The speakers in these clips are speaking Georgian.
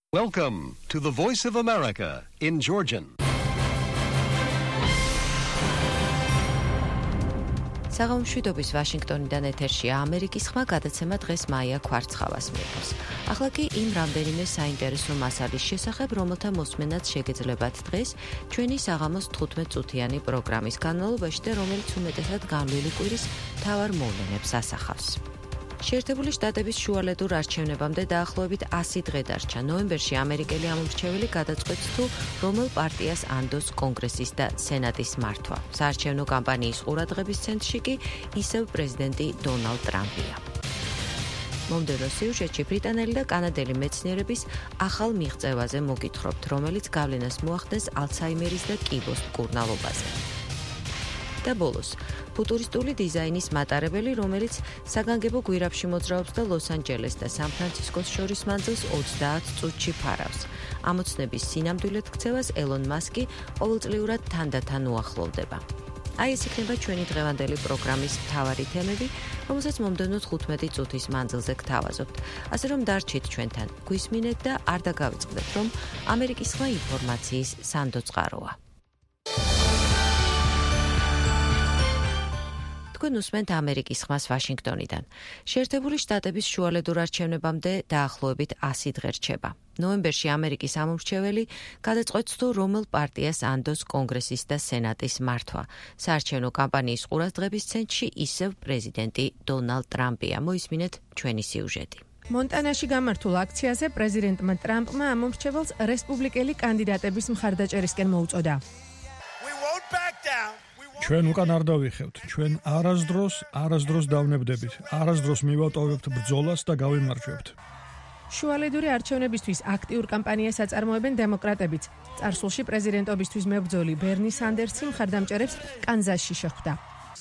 Welcome to the Voice of America in Georgian. საღამომშვიდობის ვაშინგტონიდან ეთერშია ამერიკის ხმა გადაცემა დღეს მაია ქვარცხავას მიიღოს. ახლა კი იმ რამდენიმე საინტერესო მასალის შესახებ, რომელთა მოსმენაც შეგეძლებათ დღეს ჩვენი საღამოს 15 წუთიანი პროგრამის განმავლობაში და რომელიც უმეტესად განვლილი კვირის მთავარ მოვლენებს ასახავს. შეერთებული შტატების შუალედურ არჩევნებამდე დაახლოებით 100 დღე დარჩა. ნოემბერში ამერიკელი ამომრჩეველი გადაწყვეტს თუ რომელ პარტიას ანდოს კონგრესის და სენატის მართვა. საარჩევნო კამპანიის ყურადღების ცენტრში კი ისევ პრეზიდენტი დონალდ ტრამპია. მომდევნო სიუჟეტში ბრიტანელი და კანადელი მეცნიერების ახალ მიღწევაზე მოგითხრობთ, რომელიც გავლენას მოახდენს ალცჰაიმერის და კიბოს მკურნალობაზე. და ბოლოს, ფუტურისტული დიზაინის მატარებელი, რომელიც საგანგებო გვირაბში მოძრაობს და ლოს-ანჯელეს და სან-ფრანცისკოს შორის მანძილს 30 წუთში ფარავს. ამოცნების სინამდვილედ ქცევას ელონ მასკი ყოველწლიურად თანდათან უახლოვდება. აი ეს იქნება ჩვენი დღევანდელი პროგრამის მთავარი თემები, რომელსაც მომდევნო 15 წუთის მანძილზე გთავაზობთ. ასე რომ დარჩით ჩვენთან, გვისმინეთ და არ დაგავიწყდეთ, რომ ამერიკის ხმა ინფორმაციის სანდო წყაროა. თქვენ უსმენთ ამერიკის ხმას ვაშინგტონიდან. შეერთებული შტატების შუალედურ არჩევნებამდე დაახლოებით 100 დღე რჩება. ნოემბერში ამერიკის ამომრჩეველი გადაწყვეტს თუ რომელ პარტიას ანდოს კონგრესის და სენატის მართვა. საარჩევნო კამპანიის ყურადღების ცენტრში ისევ პრეზიდენტი დონალდ ტრამპია. მოისმინეთ ჩვენი სიუჟეტი. მონტანაში გამართულ აქციაზე პრეზიდენტმა ტრამპმა ამომრჩეველს რესპუბლიკელი კანდიდატების მხარდაჭერისკენ მოუწოდა. ჩვენ უკან არ დავიხევთ, ჩვენ არასდროს დავნებდებით, არასდროს მივატოვებთ ბრძოლას და გავიმარჯვებთ. შუალედური არჩევნებისთვის აქტიურ კამპანიას აწარმოებენ დემოკრატებიც. წარსულში პრეზიდენტობისთვის მებრძოლი ბერნი სანდერსი მხარდამჭერებს კანზასში შეხვდა.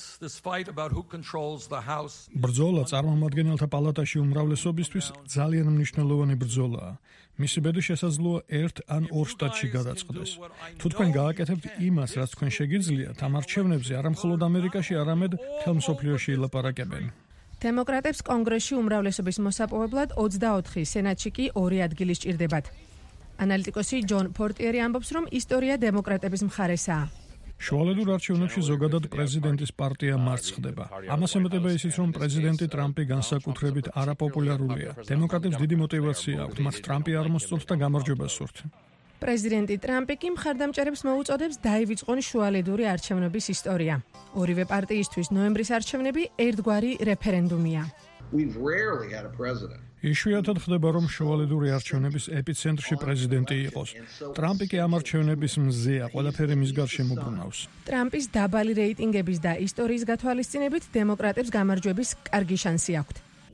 ბრძოლა წარმომადგენელთა პალატაში უმრავლესობისთვის ძალიან მნიშვნელოვანი ბრძოლაა. მისი ბედი შესაძლოა 1 ან 2 შტატში გადაწყდეს. თუ თქვენ გააკეთებთ იმას, რაც თქვენ შეგიძლიათ, ამ არჩევნებზე არა მხოლოდ ამერიკაში, არამედ მთელ მსოფლიოში ილაპარაკებენ. დემოკრატებს კონგრესში უმრავლესობის მოსაპოვებლად 24, სენატში კი 2 ადგილი სჭირდებათ. ანალიტიკოსი ჯონ პორტიერი ამბობს, რომ ისტორია დემოკრატების მხარესაა. შუალედურ არჩევნებში ზოგადად პრეზიდენტის პარტია მარცხს ხდება. ამას ემატება ისიც, რომ პრეზიდენტი ტრამპი განსაკუთრებით არაპოპულარულია. დემოკრატებს დიდი мотиваცია აქვთ, მათ ტრამპი არ მოსწონთ და გამარჯვებას სურთ. პრეზიდენტი ტრამპი კი მხარდამჭერებს მოუწოდებს დაივიწყონ შუალედური არჩევნების ისტორია. ორივე პარტიისთვის ნოემბრის არჩევნები ერთგვარი რეფერენდუმია. იშვიათად ხდება, რომ შუალედური არჩევნების ეპიცენტრში პრეზიდენტი იყოს. ტრამპი კი ამ არჩევნების მზეა, ყველაფერი მის გარშემო მობრუნავს. ტრამპის დაბალი რეიტინგების და ისტორიის გათვალისწინებით დემოკრატებს გამარჯვების კარგი შანსი აქვთ.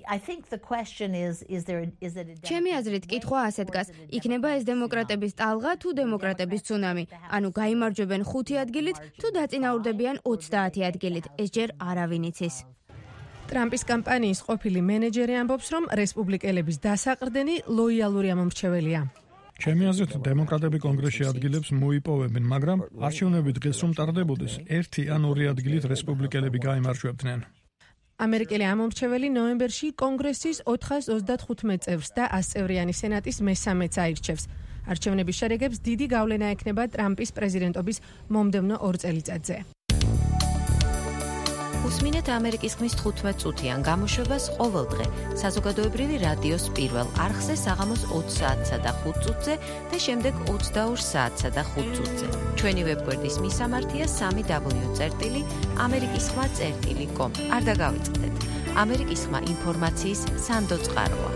ჩემი აზრით კითხვა ასე დგას, იქნება ეს დემოკრატების ტალღა თუ დემოკრატების ცუნამი, ანუ გაიმარჯვებენ 5 ადგილით თუ დაწინაურდებიან 30 ადგილით, ეს ჯერ არავინ იცის. ტრამპის კამპანიის ყოფილი მენეჯერი ამბობს, რომ რესპუბლიკელების დასაყრდენი ლოიალური ამომრჩეველია. ჩემი აზრით, დემოკრატები კონგრესში ადგილებს მოიპოვებენ, მაგრამ არჩევნები დღეს რომ ტარდებოდეს, 1 ან 2 ადგილით რესპუბლიკელები გაიმარჯვებდნენ. ამერიკელი ამომრჩეველი ნოემბერში კონგრესის 435 წევრს და 100 წევრიანი სენატის მე-13-ს აირჩევს. არჩევნების შედეგებს დიდი გავლენა ექნება ტრამპის პრეზიდენტობის მომდევნო 2 წელიწადზე. უსმინეთ ამერიკის ხმის 15 წუთიან გამოშვებას ყოველ დღე საზოგადოებრივი რადიოს პირველ არხზე საღამოს 20 საათსა და 5 წუთზე და შემდეგ 22 საათსა და 5 წუთზე. ჩვენი ვებგვერდის მისამართია www.amerikiskhma.com. არ დაგავიწყდეთ. ამერიკის ხმა ინფორმაციის სანდო წყაროა.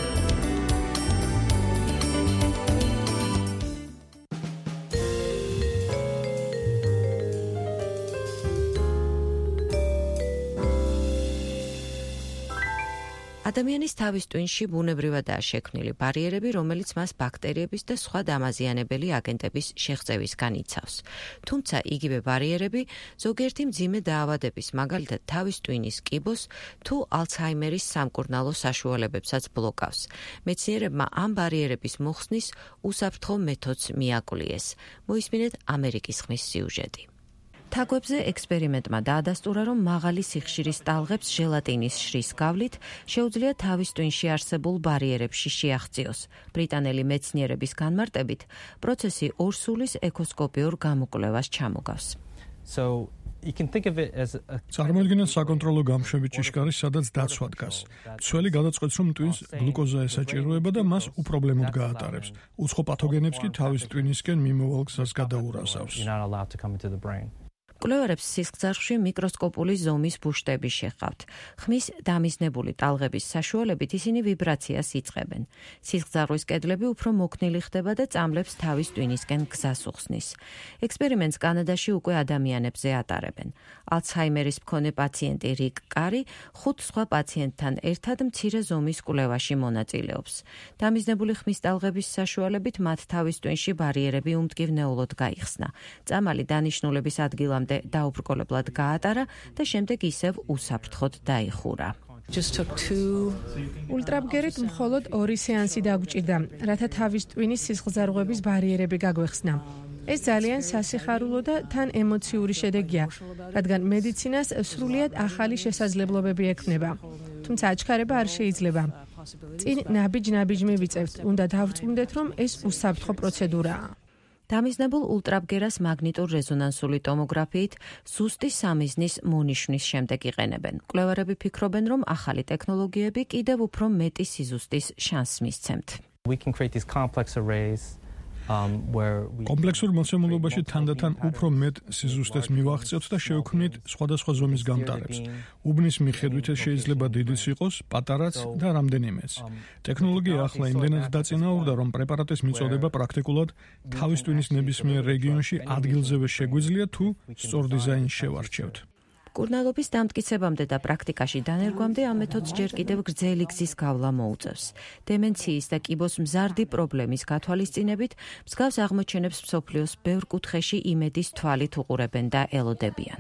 ადამიანის თავის ტვინში ბუნებრივადაა შექმნილი ბარიერები, რომელიც მას ბაქტერიების და სხვა დამაზიანებელი აგენტების შეღწევისგან იცავს. თუმცა იგივე ბარიერები ზოგიერთი მძიმე დაავადების, მაგალითად თავის ტვინის კიბოს თუ ალცჰაიმერის სამკურნალო საშუალებებსაც ბლოკავს. მეცნიერებმა ამ ბარიერების მოხსნის უსაფრთხო მეთოდს მიაკლიეს. მოისმინეთ ამერიკის ხმის სიუჟეტი. თაგვებზე ექსპერიმენტმა დაადასტურა, რომ მაღალი სიხშირის ტალღებს ჟელატინის შრის გავლით შეუძლია თავის ტვინში არსებულ ბარიერებში შეაღწიოს. ბრიტანელი მეცნიერების განმარტებით, პროცესი ორსულის ეკოსკოპიურ გამოკვლევას ჩამოგავს. წარმოიდგინეთ საკონტროლო გამშვები ჭიშკარი, სადაც დაცვა დგას. მცველი გადაწყვეტს, რომ ტვინს გლუკოზა ესაჭიროება და მას უპრობლემოდ გაატარებს. უცხო პათოგენებს კი თავის ტვინისკენ მიმოვალ გზას გადაურასავს. მკვლევარებს სისხლძარღვში მიკროსკოპული ზომის ბუშტები შეჰყავთ. ხმის დამიზნებული ტალღების საშუალებით ისინი ვიბრაციას იწყებენ. სისხლძარღვის კედლები უფრო მოქნილი ხდება და წამლებს თავის ტვინისკენ გზას უხსნის. ექსპერიმენტს კანადაში უკვე ადამიანებზე ატარებენ. ალცჰაიმერის მქონე პაციენტი რიკ კარი 5 სხვა პაციენტთან ერთად მცირე ზომის კვლევაში მონაწილეობს. დამიზნებული ხმის ტალღების საშუალებით მათ თავის ტვინში ბარიერები უმტკივნეულოდ გაიხსნა. წამალი დანიშნულების ადგილამდე დაუბრკოლებლად გაატარა და შემდეგ ისევ უსაფრთხოდ დაიხურა. ულტრაბგერით მხოლოდ 2 სეანსი დაგჭირდა, რათა თავის ტვინის სისხლძარღვების ბარიერები გაგვეხსნა. ეს ძალიან სასიხარულო და თან ემოციური შედეგია, რადგან მედიცინას სრულიად ახალი შესაძლებლობები ექმნება. თუმცა აჩქარება არ შეიძლება. წინ ნაბიჯ-ნაბიჯ მივიწევთ, უნდა დავწმუნდეთ, რომ ეს უსაფრთხო პროცედურაა. დამიზნებულ ულტრაბგერას მაგნიტურ რეზონანსული ტომოგრაფიით ზუსტი სამიზნის მონიშნის შემდეგ იყენებენ. მკვლევარები ფიქრობენ, რომ ახალი ტექნოლოგიები კიდევ უფრო მეტი სიზუსტის შანსს მისცემთ. კომპლექსურ მოცემულობაში თანდათან უფრო მეტ სიზუსტეს მივახცევთ და შევქმნით სხვადასხვა ზომის გამტარებს. უბნის მიხედვით ეს შეიძლება დიდიც იყოს, პატარაც და რამდენიმეც. ტექნოლოგია ახლა იმდენად დაწინაურდა, რომ პრეპარატის მიწოდება პრაქტიკულად თავის ტვინის ნებისმიერ რეგიონში ადგილზევე შეგვიძლია თუ სწორ დიზაინს შევარჩევთ. მკურნალობის დამტკიცებამდე და პრაქტიკაში დანერგვამდე ამ მეთოდს ჯერ კიდევ გრძელი გზის გავლა მოუწევს. დემენციის და კიბოს მზარდი პრობლემის გათვალისწინებით მსგავს აღმოჩენებს მსოფლიოს ბევრ კუთხეში იმედის თვალით უყურებენ და ელოდებიან.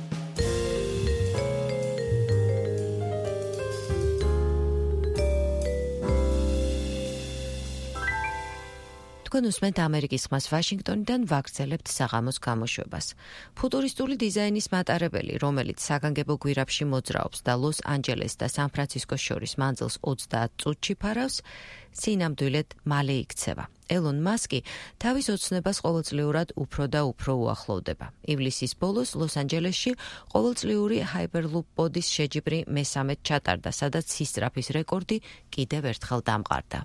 თქვენ უსმენთ ამერიკის ხმას ვაშინგტონიდან ვაგრძელებთ საღამოს გამოშვებას. ფუტურისტული დიზაინის მატარებელი, რომელიც საგანგებო გვირაბში მოძრაობს და ლოს-ანჯელეს და სან-ფრანცისკოს შორის მანძილს 30 წუთში ფარავს, სინამდვილედ მალე იქცევა. ელონ მასკი თავის ოცნებას ყოველწლიურად უფრო და უფრო უახლოვდება. ივლისის ბოლოს ლოს-ანჯელესში ყოველწლიური ჰაიპერლუპ პოდის შეჯიბრი მესამედ ჩატარდა, სადაც სისწრაფის რეკორდი კიდევ ერთხელ დამყარდა.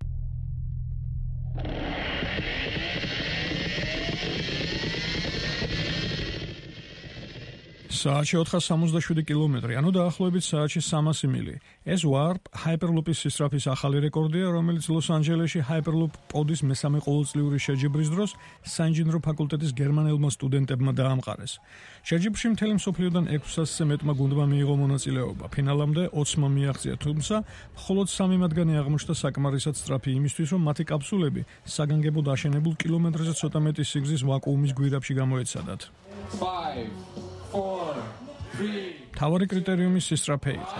საათში 467 კილომეტრი, ანუ დაახლოებით საათში 300 მილი. ეს ვარპ ჰაიპერლუპის სისწრაფის ახალი რეკორდია, რომელიც ლოს-ანჯელესში ჰაიპერლუპ პოდის მესამე ყოველწლიური შეჯიბრის დროს საინჟინრო ფაკულტეტის გერმანელმა სტუდენტებმა დაამყარეს. შეჯიბრში მთელი მსოფლიოდან 600-ზე მეტმა გუნდმა მიიღო მონაწილეობა. ფინალამდე 20-მა მიაღწია, თუმცა მხოლოდ 3 მათგანი აღმოჩნდა საკმარისად სწრაფი იმისთვის, რომ მათი კაფსულები საგანგებოდ აშენებულ კილომეტრზე ცოტა მეტი სიგრძის ვაკუუმის გვირაბში გამოეცადათ. 5 4 3 თავარი კრიტერიუმი სისწრაფე იყო.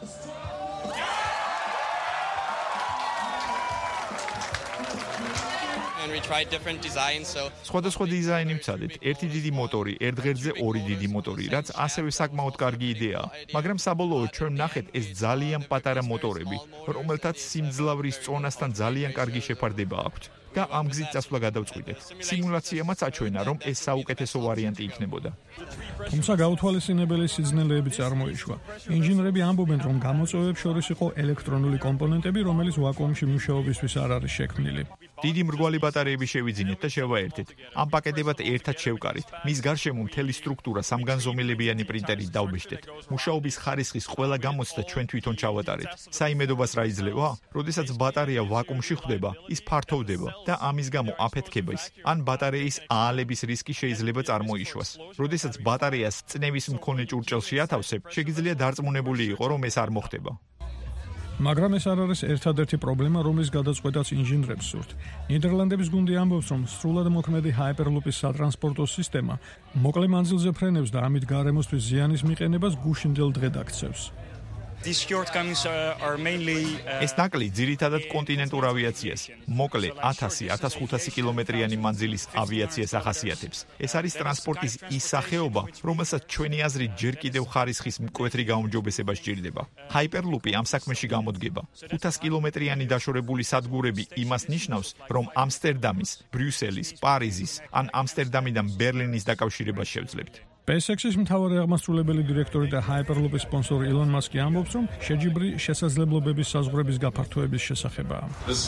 სხვადასხვა დიზაინი ვცადეთ. ერთი დიდი მოტორი, ერთ ღერძზე 2 დიდი მოტორი, რაც ასევე საკმაოდ კარგი იდეაა. მაგრამ საბოლოოდ ჩვენ ვნახეთ ეს ძალიან პატარა მოტორები, რომელთაც სიმძლავრის წონასთან ძალიან კარგი შეფარდება აქვთ. და ამ გზით წასვლა გადავწყვიტეთ. სიმულაციამაც აჩვენა, რომ ეს საუკეთესო ვარიანტი იქნებოდა. თუმცა გაუთვალისწინებელი სიძნელეები წარმოიშვა. ინჟინრები ამბობენ, რომ გამოწვევებს შორის იყო ელექტრონული კომპონენტები, რომელიც ვაკუუმში მუშაობისთვის არ არის შექმნილი. დიდი მრგვალი ბატარეები შევიძინეთ და შევაერთეთ. ამ პაკეტებად ერთად შევკარით. მის გარშემო მთელი სტრუქტურა სამგანზომილებიანი პრინტერით დავბეჭდეთ. მუშაობის ხარისხის ყველა გამოცდა ჩვენ თვითონ ჩავატარეთ. საიმედობას რა იძლევა? როდესაც ბატარეა ვაკუუმში ხვდება, ის ფართოვდება და ამის გამო აფეთქების ან ბატარეის აალების რისკი შეიძლება წარმოიშვას. როდესაც ბატარეას წნევის მქონე ჭურჭელში ათავსებ, შეგიძლია დარწმუნებული იყო, რომ ეს არ მოხდება. მაგრამ ეს არ არის ერთადერთი პრობლემა, რომლის გადაწყვეტაც ინჟინრებს სურთ. ნიდერლანდების გუნდი ამბობს, რომ სრულად მოქმედი ჰაიპერლუპის სატრანსპორტო სისტემა მოკლე მანძილზე ფრენებს და ამით გარემოსთვის ზიანის მიყენებას გუშინდელ დღედ აქცევს. These shortcomings are mainly ეს ნაკლი ძირითადად კონტინენტურ ავიაციას, მოკლე 1000-1500 კილომეტრიანი მანძილის ავიაციას ახასიათებს. ეს არის ტრანსპორტის ის სახეობა, რომელსაც ჩვენი აზრით ჯერ კიდევ ხარისხის მკვეთრი გაუმჯობესება სჭირდება. ჰაიპერლუპი ამ საქმეში გამოდგება. 500 კილომეტრიანი დაშორებული სადგურები იმას ნიშნავს, რომ ამსტერდამის, ბრიუსელის, პარიზის ან ამსტერდამიდან ბერლინის დაკავშირებას შევძლებთ. SpaceX-ის მთავარი აღმასრულებელი დირექტორი და Hyperloop-ის სპონსორი ილონ მასკი ამბობს, რომ შეჯიბრი შესაძლებლობების საზღვრების გაფართოების შესახებაა.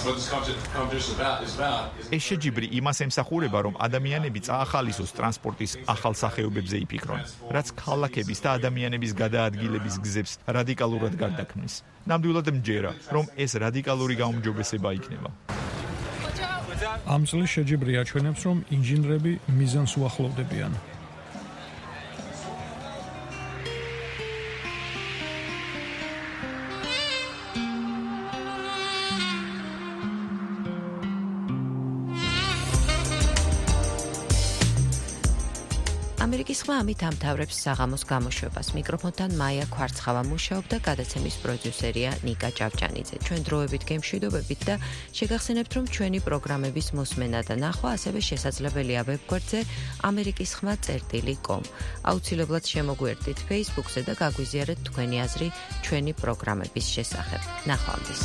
ეს შეჯიბრი იმას ემსახურება, რომ ადამიანები წაახალისოს ტრანსპორტის ახალ სახეობებზე იფიქრონ, რაც ქალაქების და ადამიანების გადაადგილების გზებს რადიკალურად გარდაქმნის. ნამდვილად მჯერა, რომ ეს რადიკალური გაუმჯობესება იქნება. ამ წლის შეჯიბრი აჩვენებს, რომ ინჟინრები მიზანს უახლოვდებიან. ამერიკის ხმა ამით ამთავრებს საღამოს გამოშვებას. მიკროფონთან მაია ქვარცხავა მუშაობდა, გადაცემის პროდიუსერია ნიკა ჭავჭანიძე. ჩვენ დროებით გემშვიდობებით და შეგახსენებთ, რომ ჩვენი პროგრამების მოსმენა და ნახვა ასევე შესაძლებელია ვებგვერდზე amerikiskhma.com. აუცილებლად შემოგვიერთდით Facebook-ზე და გაგვიზიარეთ თქვენი აზრი ჩვენი პროგრამების შესახებ. ნახვამდის.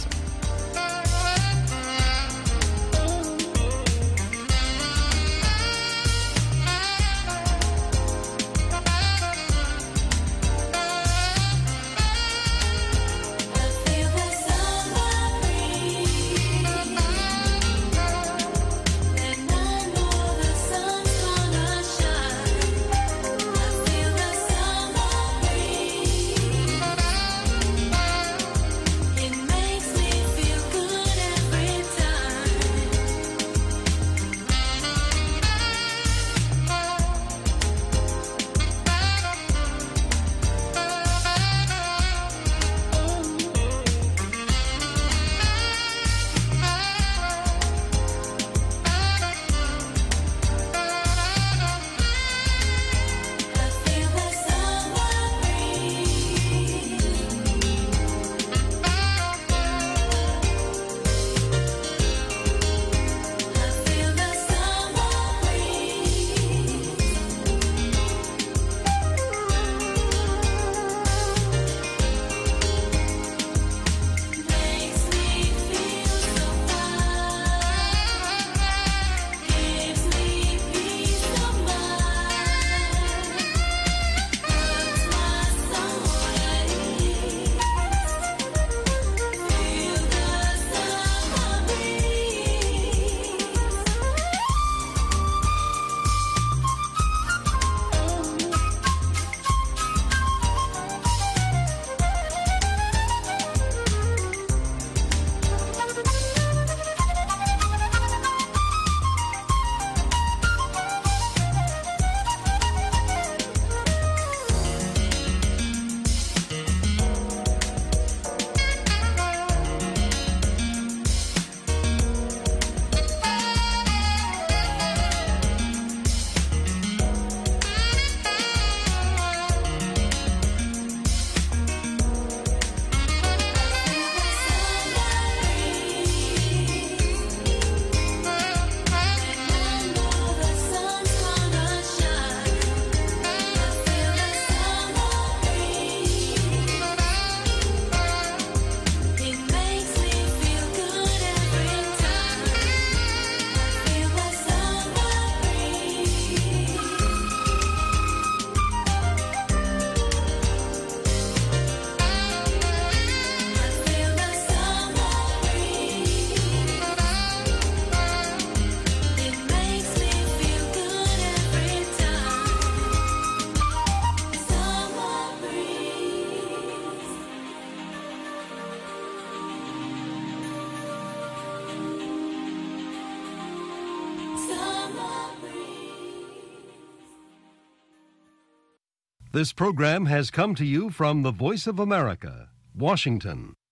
This program has come to you from the Voice of America, Washington.